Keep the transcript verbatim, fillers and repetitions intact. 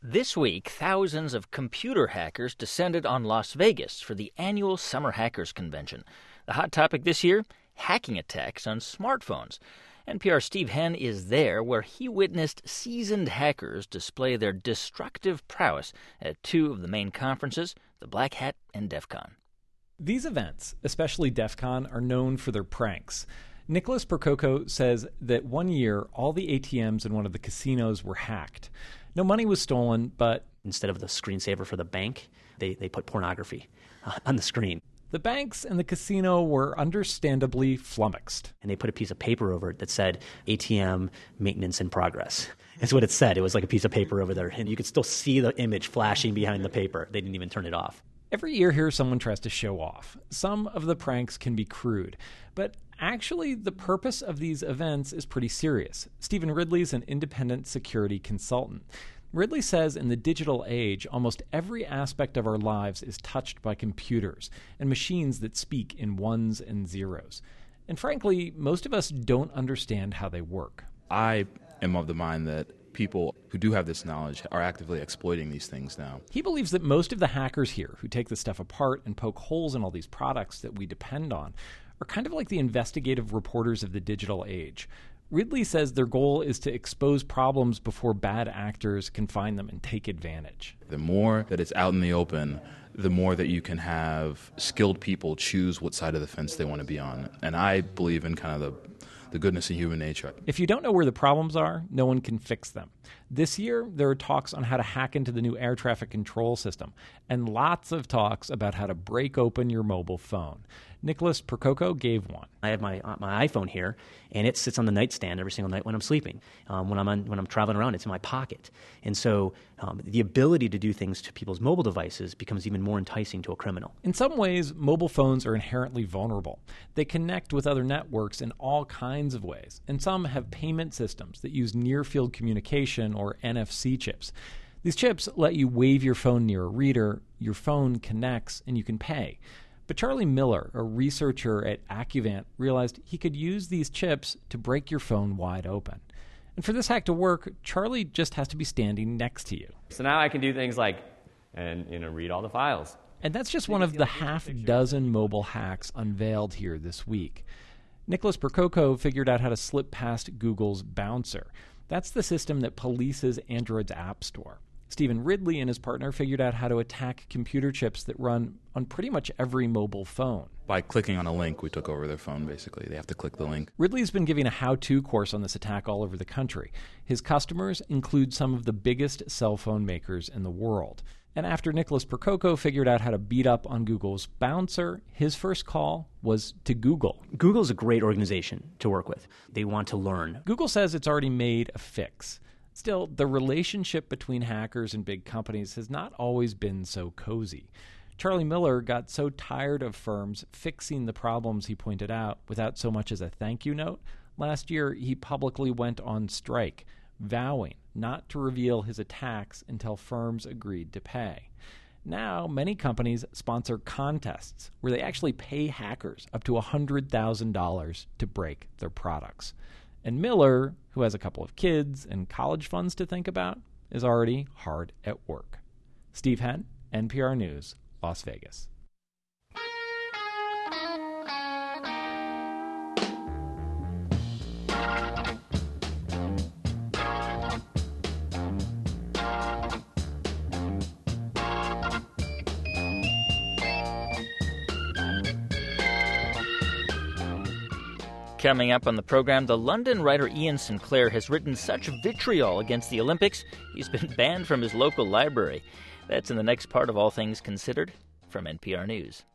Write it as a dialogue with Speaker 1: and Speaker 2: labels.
Speaker 1: This week, thousands of computer hackers descended on Las Vegas for the annual Summer Hackers Convention. The hot topic this year, hacking attacks on smartphones. N P R's Steve Henn is there, where he witnessed seasoned hackers display their destructive prowess at two of the main conferences, the Black Hat and DEF CON.
Speaker 2: These events, especially DEF CON, are known for their pranks. Nicholas Percoco says that one year, all the A T Ms in one of the casinos were hacked. No money was stolen, but
Speaker 3: instead of the screensaver for the bank, they, they put pornography uh, on the screen.
Speaker 2: The banks and the casino were understandably flummoxed.
Speaker 3: And they put a piece of paper over it that said A T M maintenance in progress. That's what it said. It was like a piece of paper over there. And you could still see the image flashing behind the paper. They didn't even turn it off.
Speaker 2: Every year here, someone tries to show off. Some of the pranks can be crude. But actually, the purpose of these events is pretty serious. Stephen Ridley is an independent security consultant. Ridley says in the digital age, almost every aspect of our lives is touched by computers and machines that speak in ones and zeros. And frankly, most of us don't understand how they work.
Speaker 4: I am of the mind that people who do have this knowledge are actively exploiting these things now.
Speaker 2: He believes that most of the hackers here who take this stuff apart and poke holes in all these products that we depend on are kind of like the investigative reporters of the digital age. Ridley says their goal is to expose problems before bad actors can find them and take advantage.
Speaker 4: The more that it's out in the open, the more that you can have skilled people choose what side of the fence they want to be on. And I believe in kind of the the goodness of human nature.
Speaker 2: If you don't know where the problems are, no one can fix them. This year, there are talks on how to hack into the new air traffic control system, and lots of talks about how to break open your mobile phone. Nicholas Percoco gave one.
Speaker 3: I have my uh, my iPhone here, and it sits on the nightstand every single night when I'm sleeping. Um, when I'm on, when I'm traveling around, it's in my pocket. And so um, the ability to do things to people's mobile devices becomes even more enticing to a criminal.
Speaker 2: In some ways, mobile phones are inherently vulnerable. They connect with other networks in all kinds of ways, and some have payment systems that use near-field communication or N F C chips. These chips let you wave your phone near a reader, your phone connects, and you can pay. But Charlie Miller, a researcher at Accuvant, realized he could use these chips to break your phone wide open. And for this hack to work, Charlie just has to be standing next to you.
Speaker 5: So now I can do things like, and you know, read all the files.
Speaker 2: And that's just one of the half dozen mobile hacks unveiled here this week. Nicholas Percoco figured out how to slip past Google's Bouncer. That's the system that polices Android's App Store. Stephen Ridley and his partner figured out how to attack computer chips that run on pretty much every mobile phone.
Speaker 4: By clicking on a link, we took over their phone, basically. They have to click the link.
Speaker 2: Ridley's been giving a how-to course on this attack all over the country. His customers include some of the biggest cell phone makers in the world. And after Nicholas Percoco figured out how to beat up on Google's Bouncer, his first call was to Google.
Speaker 3: Google's a great organization to work with. They want to learn.
Speaker 2: Google says it's already made a fix. Still, the relationship between hackers and big companies has not always been so cozy. Charlie Miller got so tired of firms fixing the problems he pointed out without so much as a thank you note. Last year, he publicly went on strike, vowing not to reveal his attacks until firms agreed to pay. Now, many companies sponsor contests where they actually pay hackers up to one hundred thousand dollars to break their products. And Miller, who has a couple of kids and college funds to think about, is already hard at work. Steve Henn, N P R News, Las Vegas.
Speaker 1: Coming up on the program, the London writer Ian Sinclair has written such vitriol against the Olympics, he's been banned from his local library. That's in the next part of All Things Considered from N P R News.